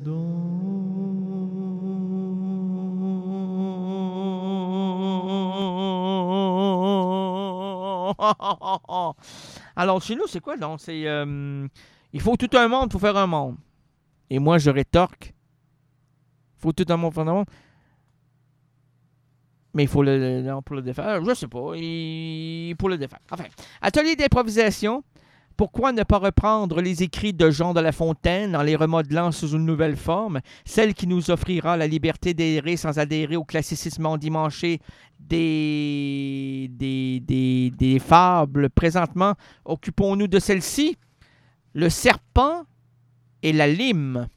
S3: donc. Alors, chez nous, c'est quoi donc? C'est il faut tout un monde pour faire un monde. Et moi, je rétorque. Il faut tout un monde pour faire un monde. Mais il faut pour le défaire. Je sais pas. Pour le défaire. Enfin, atelier d'improvisation. Pourquoi ne pas reprendre les écrits de Jean de La Fontaine en les remodelant sous une nouvelle forme, celle qui nous offrira la liberté d'errer sans adhérer au classicisme endimanché des fables? Présentement, occupons-nous de celle-ci. Le serpent et la lime.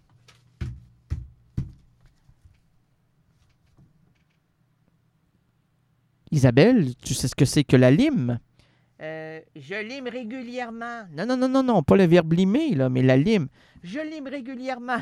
S3: Isabelle, tu sais ce que c'est que la lime? Je lime régulièrement. Non, pas le verbe limer, là, mais la lime. Je lime régulièrement.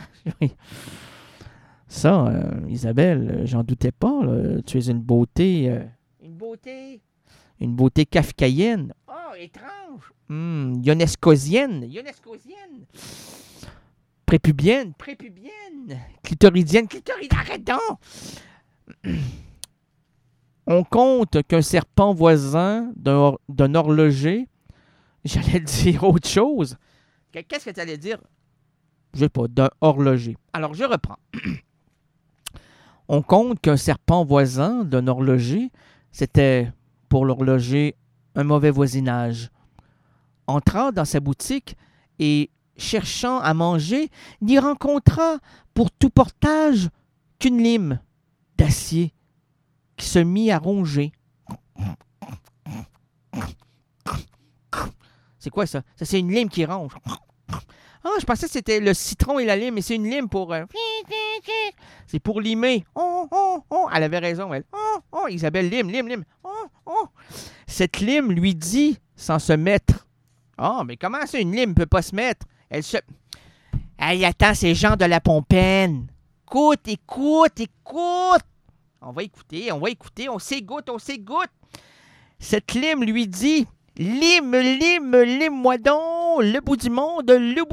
S3: Ça, Isabelle, j'en doutais pas, là. Tu es une beauté... Une beauté kafkaïenne. Oh, étrange. Ionescosienne. prépubienne, clitoridienne, arrête donc! On compte qu'un serpent voisin d'un horloger, j'allais dire autre chose. Qu'est-ce que tu allais dire? Je sais pas, d'un horloger. Alors, je reprends. On compte qu'un serpent voisin d'un horloger, c'était pour l'horloger un mauvais voisinage. Entrant dans sa boutique et cherchant à manger, n'y rencontra pour tout portage qu'une lime d'acier qui se mit à ronger. C'est quoi ça? Ça, c'est une lime qui ronge. Ah, je pensais que c'était le citron et la lime, mais c'est une lime pour... c'est pour limer. Elle avait raison, elle. Isabelle, lime. Cette lime lui dit, sans se mettre... mais comment ça, une lime ne peut pas se mettre? Elle se... Hey, attends, c'est Jean de La Pompaine. Écoute. On va écouter, on s'égoutte. Cette lime lui dit... Lime-moi donc, le bout du monde,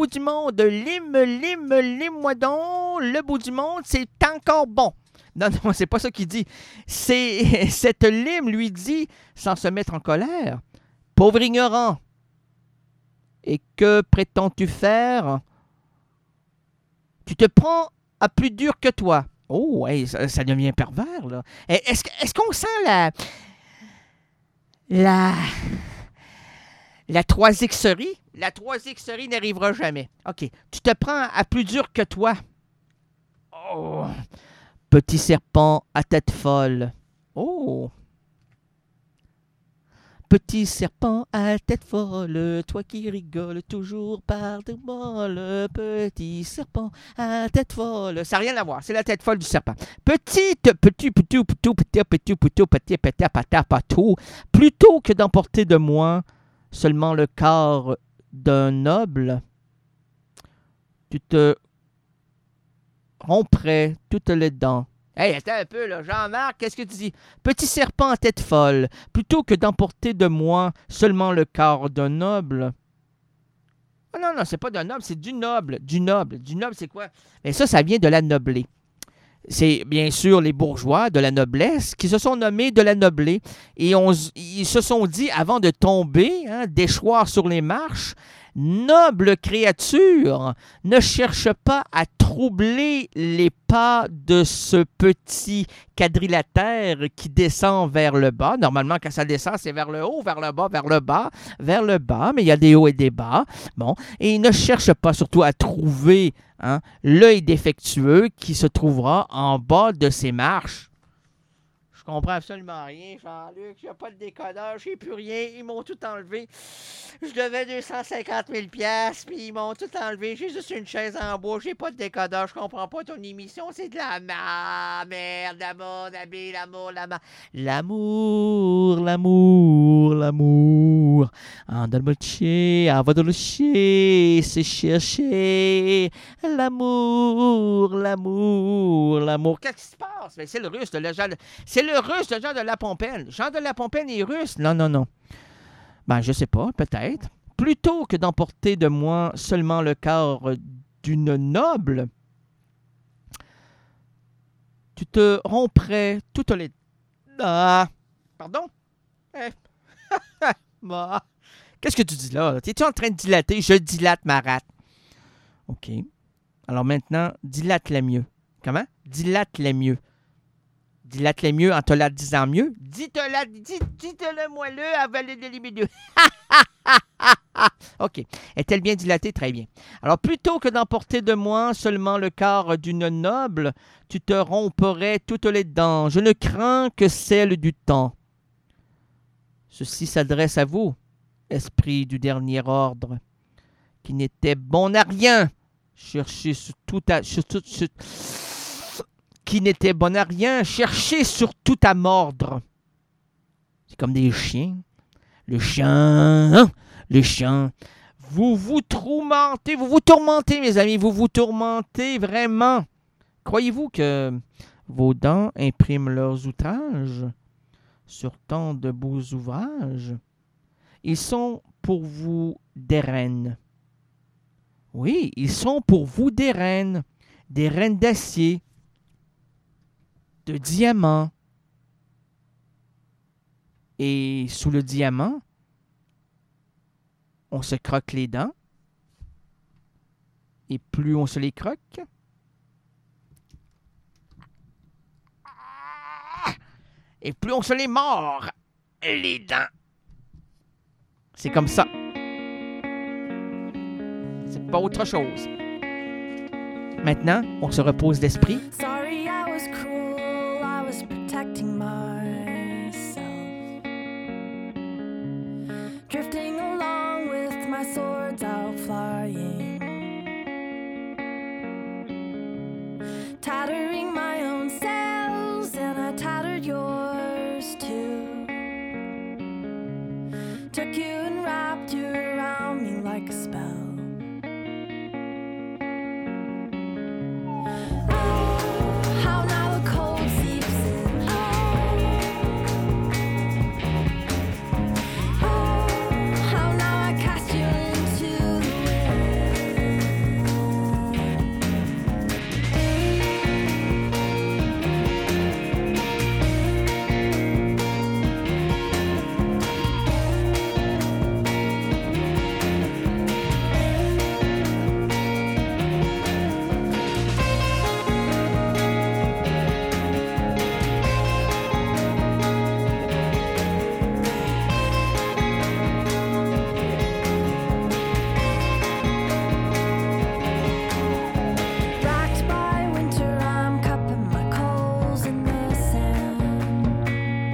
S3: lime-moi donc, le bout du monde, c'est encore bon. Non, c'est pas ça qu'il dit. C'est cette lime lui dit, sans se mettre en colère, pauvre ignorant, et que prétends-tu faire? Tu te prends à plus dur que toi. Oh, hey, ça devient pervers, là. Est-ce qu'on sent la troisixerie? La troisixerie n'arrivera jamais. OK. Tu te prends à plus dur que toi. Oh. Petit serpent à tête folle. Oh. Petit serpent à tête folle, toi qui rigoles toujours par de molle. Petit serpent à tête folle. Ça n'a rien à voir, c'est la tête folle du serpent. Petit, plutôt que d'emporter de moi seulement le corps d'un noble, tu te romprais toutes les dents. Hey, attends un peu, là. Jean-Marc, qu'est-ce que tu dis? Petit serpent à tête folle, plutôt que d'emporter de moi seulement le corps d'un noble. Oh non, c'est pas d'un noble, c'est du noble. Du noble, c'est quoi? Mais ça vient de la noblée. C'est bien sûr les bourgeois de la noblesse qui se sont nommés de la noblée. Et ils se sont dit, avant de tomber, d'échoir sur les marches, noble créature, ne cherche pas à troubler les pas de ce petit quadrilatère qui descend vers le bas. Normalement, quand ça descend, c'est vers le haut, vers le bas, mais il y a des hauts et des bas. Bon, et il ne cherche pas surtout à trouver l'œil défectueux qui se trouvera en bas de ces marches. Je comprends absolument rien, Jean-Luc. Il n'y a pas de décodeur, je sais plus rien. Ils m'ont tout enlevé. Je devais 250 000 $, puis ils m'ont tout enlevé. J'ai juste une chaise en bois, j'ai pas de décodeur. Je comprends pas ton émission, c'est de la merde. L'amour. C'est chercher l'amour. Qu'est-ce qui se passe? Mais c'est le russe, c'est le russe de Jean de La Pompaine. Jean de La Pompaine est russe? Non. Ben, je sais pas, peut-être. Plutôt que d'emporter de moi seulement le corps d'une noble, tu te romprais toutes les... Pardon? Qu'est-ce que tu dis là? Es-tu en train de dilater? Je dilate ma rate. OK. Alors maintenant, dilate-la mieux. Comment? Dilate-la mieux. Dilate-les mieux en te la disant mieux. Dites-le moi le avaler les milieux. OK. Est-elle bien dilatée? Très bien. Alors, plutôt que d'emporter de moi seulement le corps d'une noble, tu te romprais toutes les dents. Je ne crains que celle du temps. Ceci s'adresse à vous, esprit du dernier ordre, qui n'était bon à rien. Cherchez qui n'était bon à rien, cherchez surtout à mordre. C'est comme des chiens. Le chien. Vous vous tourmentez, mes amis, vous vous tourmentez vraiment. Croyez-vous que vos dents impriment leurs outrages sur tant de beaux ouvrages? Ils sont pour vous des reines. Oui, ils sont pour vous des reines d'acier, de diamant. Et sous le diamant, on se croque les dents. Et plus on se les croque, et plus on se les mord, les dents. C'est comme ça. C'est pas autre chose. Maintenant, on se repose l'esprit.
S6: Sorry, I was cruel. I was protecting myself. Drifting along with my swords out flying. Tattering my own sails, and I tattered yours too. Took you and wrapped you around me like a spell. How now the cold seeps in. How now I cast you into the Racked by winter, I'm cupping my coals in the sand.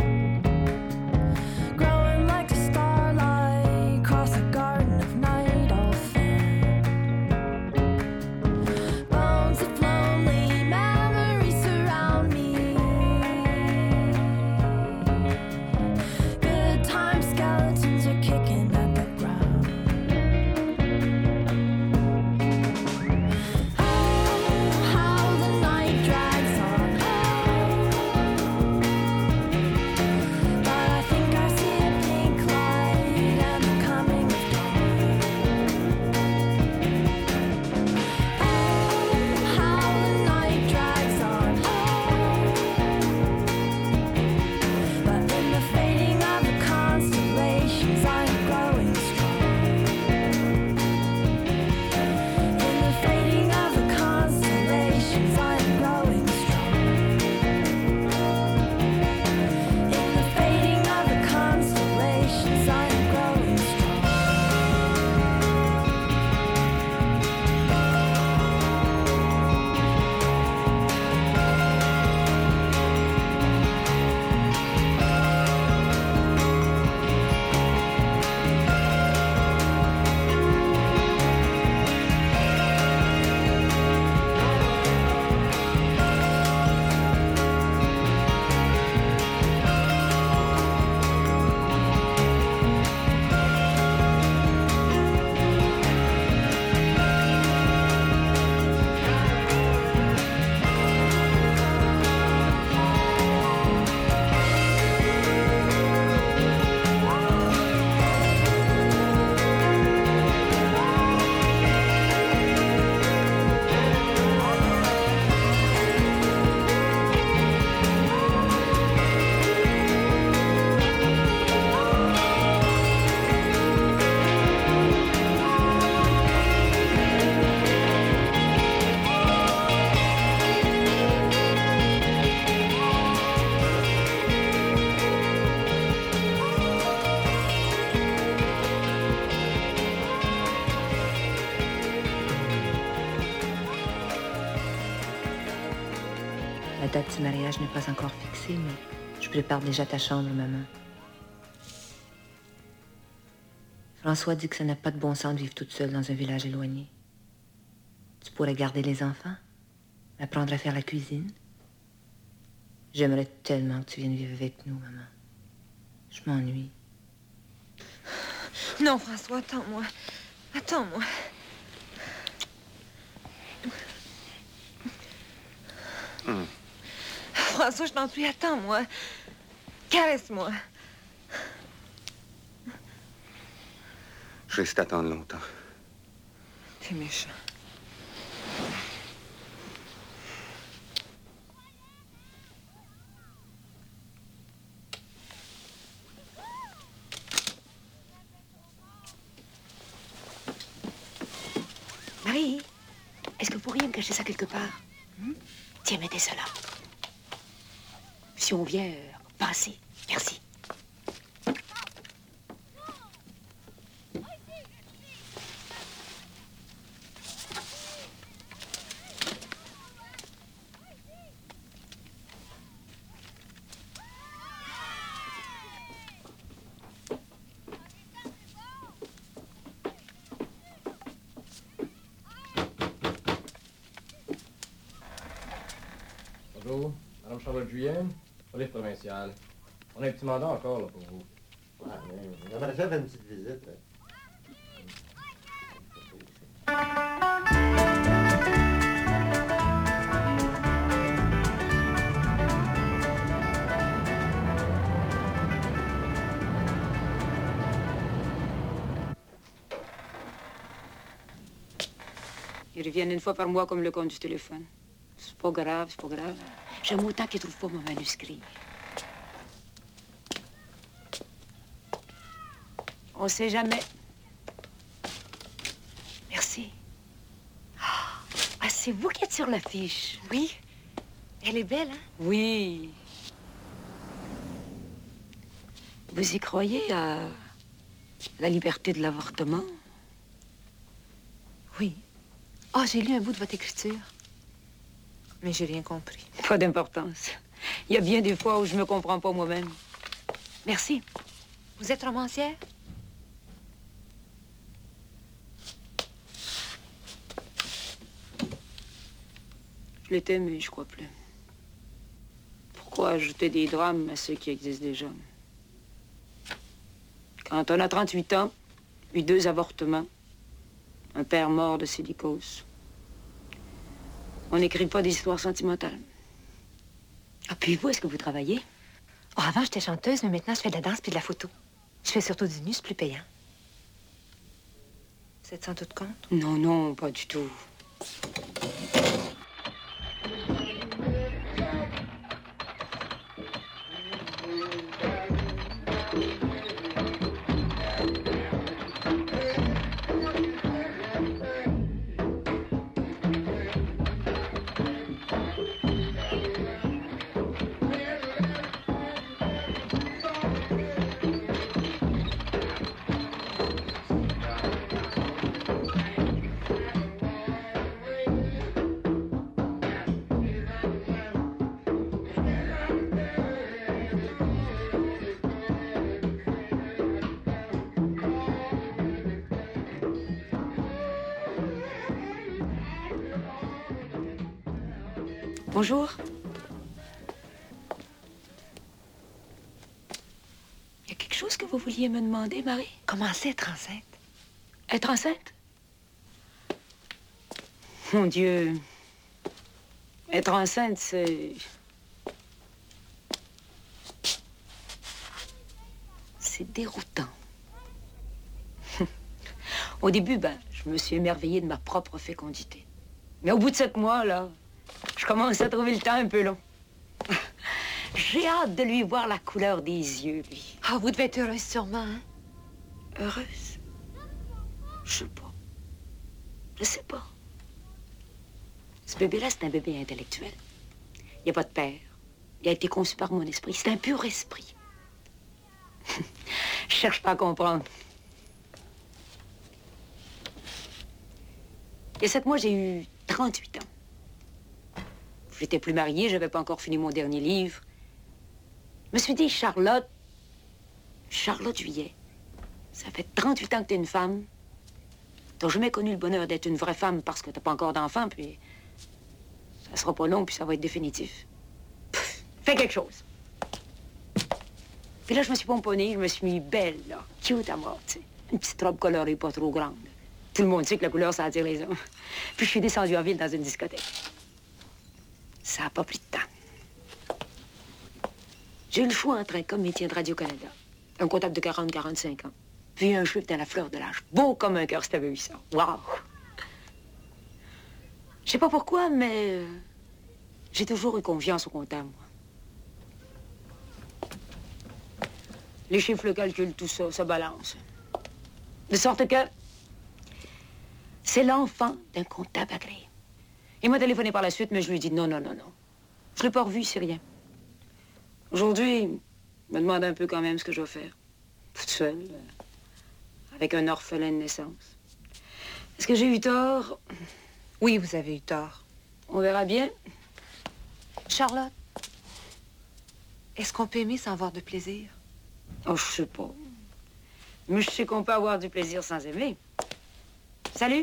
S6: Growing like a starlight across a garden of night, I'll fan. Bones of lonely memories surround me. Good time skeletons are kicking at the ground. How the night drags on. But I think I see a pink light and the coming of dawn. How the night drags on. But in the fading of the constellations, I'm growing strong. In the fading of the constellations, I'm growing strong. In the fading of the constellations, I'm growing strong.
S8: La date du mariage n'est pas encore fixée, mais je prépare déjà ta chambre, maman. François dit que ça n'a pas de bon sens de vivre toute seule dans un village éloigné. Tu pourrais garder les enfants, apprendre à faire la cuisine. J'aimerais tellement que tu viennes vivre avec nous, maman. Je m'ennuie. Non, François, attends-moi. Attends-moi. François, je t'en prie, attends-moi. Caresse-moi.
S7: Je risque d'attendre longtemps.
S8: T'es méchant.
S10: Marie, est-ce que vous pourriez me cacher ça quelque part? Tiens, mettez cela. Si on vient passer. Merci.
S11: Bonjour, Madame Charlotte-Julienne, police provinciale. On a un petit mandat encore, là, pour vous.
S12: Ouais, mais j'aimerais ça faire une petite visite, là.
S8: Ils reviennent une fois par mois comme le compte du téléphone. C'est pas grave, c'est pas grave. J'aime autant qu'ils trouvent pas mon manuscrit. On sait jamais.
S10: Merci. Ah, c'est vous qui êtes sur l'affiche. Oui. Elle est belle, hein?
S8: Oui. Vous y croyez à la liberté de l'avortement?
S10: Oui. Ah, j'ai lu un bout de votre écriture. Mais j'ai rien compris.
S8: Pas d'importance. Il y a bien des fois où je me comprends pas moi-même.
S10: Merci. Vous êtes romancière?
S8: Je l'étais, mais je crois plus. Pourquoi ajouter des drames à ceux qui existent déjà? Quand on a 38 ans, eu 2 avortements, un père mort de silicose, on n'écrit pas des histoires sentimentales.
S10: Ah, puis vous, est-ce que vous travaillez? Oh, avant, j'étais chanteuse, mais maintenant, je fais de la danse puis de la photo. Je fais surtout du nu, c'est plus payant. Vous êtes sans doute compte?
S8: Non, non, pas du tout. Bonjour. Il y a quelque chose que vous vouliez me demander, Marie?
S10: Comment c'est être enceinte?
S8: Être enceinte? Mon Dieu. Être enceinte, c'est... C'est déroutant. Au début, je me suis émerveillée de ma propre fécondité. Mais au bout de 7 mois, là, je commence à trouver le temps un peu long. J'ai hâte de lui voir la couleur des yeux, lui.
S10: Ah, vous devez être heureuse sûrement, hein?
S8: Heureuse? Je sais pas. Je sais pas. Ce bébé-là, c'est un bébé intellectuel. Il n'y a pas de père. Il a été conçu par mon esprit. C'est un pur esprit. Je cherche pas à comprendre. Il y a 7 mois, j'ai eu 38 ans. Je n'étais plus mariée, je n'avais pas encore fini mon dernier livre. Je me suis dit, Charlotte Juillet, ça fait 38 ans que tu es une femme. Tu n'as jamais connu le bonheur d'être une vraie femme parce que tu n'as pas encore d'enfant, puis ça sera pas long, puis ça va être définitif. Fais quelque chose. Puis là, je me suis pomponnée, je me suis mis belle, là, cute à mort, tu sais. Une petite robe colorée, pas trop grande. Tout le monde sait que la couleur, ça attire les hommes. Puis je suis descendue en ville dans une discothèque. Ça n'a pas pris de temps. J'ai eu le choix entre un comédien de Radio-Canada, un comptable de 40-45 ans, puis un juif dans la fleur de l'âge, beau comme un cœur si t'avais vu ça. Wow!
S10: Je sais pas pourquoi, mais j'ai toujours eu confiance au comptable, moi. Les chiffres, le calcul, tout ça, ça balance. De sorte que c'est l'enfant d'un comptable agréé. Il m'a téléphoné par la suite, mais je lui ai dit non. Je l'ai pas revu, c'est rien. Aujourd'hui, il me demande un peu quand même ce que je vais faire. Toute seule, avec un orphelin de naissance. Est-ce que j'ai eu tort?
S8: Oui, vous avez eu tort.
S10: On verra bien.
S8: Charlotte, est-ce qu'on peut aimer sans avoir de plaisir?
S10: Oh, je sais pas. Mais je sais qu'on peut avoir du plaisir sans aimer. Salut!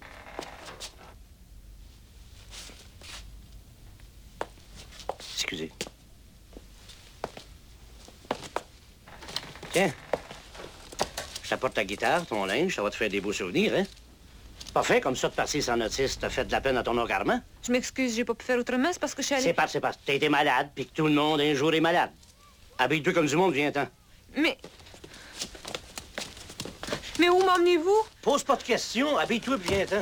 S13: Excusez. Tiens. Je t'apporte ta guitare, ton linge, ça va te faire des beaux souvenirs, hein? Pas fait comme ça de passer sans notice, t'as fait de la peine à ton encarment?
S8: Je m'excuse, j'ai pas pu faire autrement, c'est parce que je suis allée...
S13: C'est parce que t'as été malade, puis que tout le monde un jour est malade. Habille-toi comme du monde, viens-t'en.
S8: Mais où m'emmenez-vous?
S13: Pose pas de questions, habille-toi, puis viens-t'en.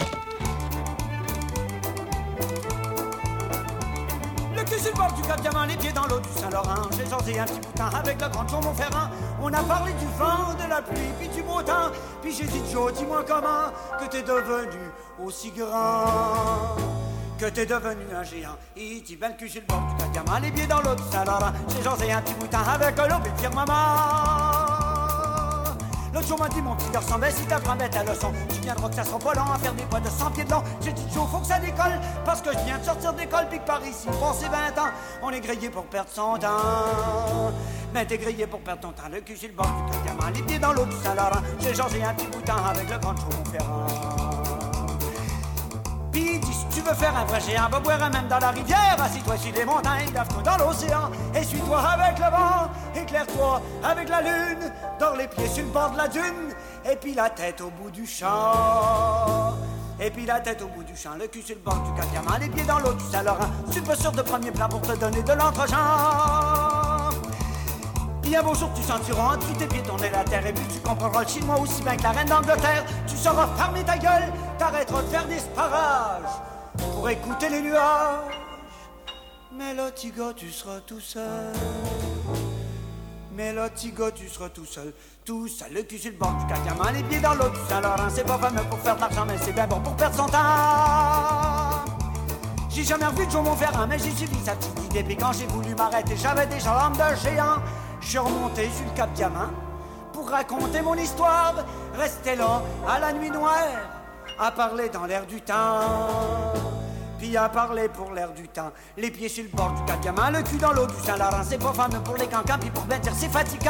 S9: Le cul sur le bord du Cap Diamant, les pieds dans l'eau du Saint-Laurent. J'ai jasé un petit bout de temps avec le grand Chaumont-Ferrand. On a parlé du vent, de la pluie, puis du beau temps. Puis j'ai dit, Joe, dis-moi comment que t'es devenu aussi grand. Que t'es devenu un géant. Il dit, ben le cul sur le bord du Cap Diamant, les pieds dans l'eau du Saint-Laurent. J'ai jasé un petit bout de temps avec l'eau, puis dire maman. L'autre jour m'a dit, mon petit garçon, ben si t'apprends ta leçon, tu viendras que ça sera pas long à faire des poids de 100 pieds de long. J'ai dit, Joe, faut que ça décolle, parce que je viens de sortir d'école, puis que par ici, passé 20 ans, on est grillé pour perdre son temps. Mais t'es grillé pour perdre ton temps, le cul sur le bord du Cap Diamant, les pieds dans l'eau du Saint-Laurent. J'ai jasé un petit bout de temps avec le grand Chaumont-Ferrand. Puis il dit, si tu veux faire un vrai géant, va boire un même dans la rivière. Assis-toi sur les montagnes, lave-toi dans l'océan. Essuie-toi avec le vent, éclaire-toi avec la lune. Dors les pieds sur le bord de la dune, et puis la tête au bout du champ. Et puis la tête au bout du champ, le cul sur le bord du Cap Diamant, les pieds dans l'eau du Saint-Laurent. Super sûr de premier plan pour te donner de l'entre-champ. Puis un beau jour tu sentiras entre tes pieds tourner la terre. Et puis tu comprendras le chinois aussi bien que la reine d'Angleterre. Tu sauras fermer ta gueule, t'arrêteras de faire des sparages pour écouter les nuages. Mais là, petit gars, tu seras tout seul. Mais là, petit gars, tu seras tout seul. Tout seul, le cul sur le bord du Cap Diamant, les pieds dans l'eau du Saint-Laurent. C'est pas fameux pour faire de l'argent, mais c'est bien bon pour perdre son temps. J'ai jamais revu de Chaumont-Ferrand, mais j'ai suivi sa petite idée. Puis quand j'ai voulu m'arrêter, j'avais des jambes de géant. Je suis remonté sur le Cap Diamant pour raconter mon histoire. Rester là, à la nuit noire, à parler dans l'air du temps. Puis à parler pour l'air du temps. Les pieds sur le bord du Cap Diamant, le cul dans l'eau du Saint-Laurent. C'est pas fameux pour les cancans, puis pour bien dire c'est fatigant.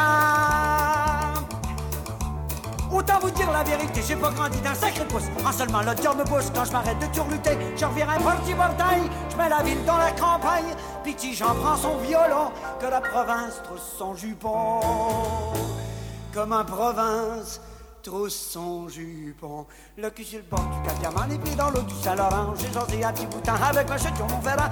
S9: Autant vous dire la vérité, j'ai pas grandi d'un sacré pouce. En seulement le diable me pousse quand je m'arrête de turluter. Je reviens un petit portail, je mets la ville dans la campagne. Pitié, j'en prends son violon, que la province trousse son jupon. Comme un province trousse son jupon. Le cul sur le bord du Cap Diamant, les pieds dans l'eau du Saint-Laurent. J'ai jasé un petit bout de temps avec un chute sur mon ferrand.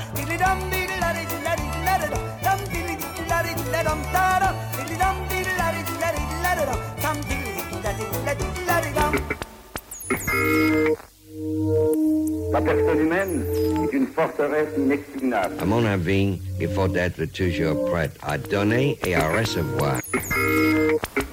S1: La personne humaine est une forteresse inexpugnable.
S2: À mon avis, il faut être toujours prêt à donner et à recevoir.